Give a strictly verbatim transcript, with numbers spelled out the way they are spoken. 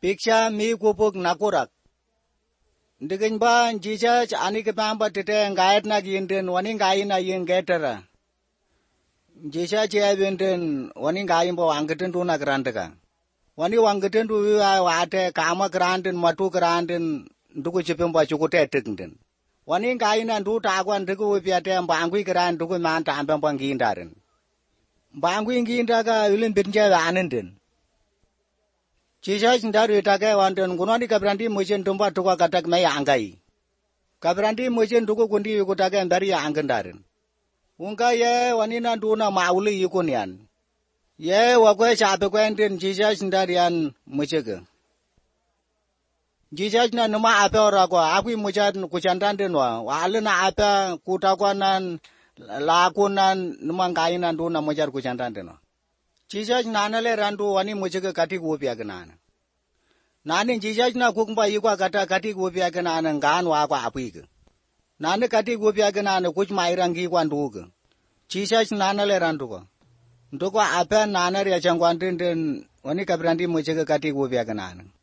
Piksha mi kupuk nakurak. Ndikin ba jisa ani kepamba tete ngayat na ginden wani ngayin na yin getera. Jisa cia binden wani ngayin bo angketen tu na grandega. Wani wangketen tu wate kama granden matu granden duku cipem ba cukute teknden. Wani ngayin na du takwan duku wipiate bangui grand duku man tampem bangindarin. Bangui ngindaga ulin binja anenden. Jisa sendiri itakai wanten gunani kabrandi mujen tumba tukwa katak mei angkai. Kabrandi mujen tuku kundi yukutakai dari angkendarin. Unga ye wanina duna mauli yukunian. Ye wakwe sape kwenten jisa sendiri an mujege. Jisa na numa ape ora kwa akui mujan kuchantan wa wale na ape kutakwanan lakunan numa ngainan duna mujar kuchantan wa. Jesus nanale randu wani mujege kati gupia kenana. Nani Jesus na kukmba yikwa kata kati gupia kenana ngan wakwa apike. Nani kati gupia kenana kuch mairangi kwa nduge. Jesus nanale randu kwa. Nduko apa nanare ya changwantin wani kabrandi mujege kati gupia kenana.